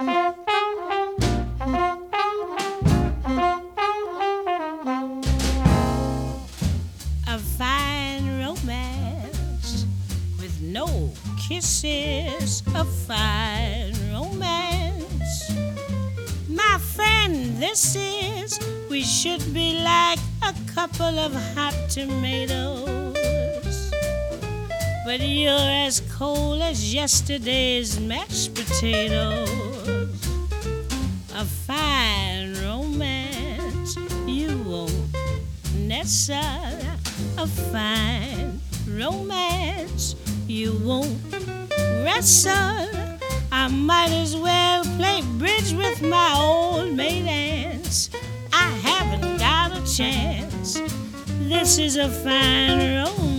A fine romance with no kisses. A fine romance. My friend, this is, we should be like a couple of hot tomatoes. But you're as cold as yesterday's mashed potatoes. A fine romance you won't nestle. A fine romance you won't wrestle. I might as well play bridge with my old maid aunts. I haven't got a chance. This is a fine romance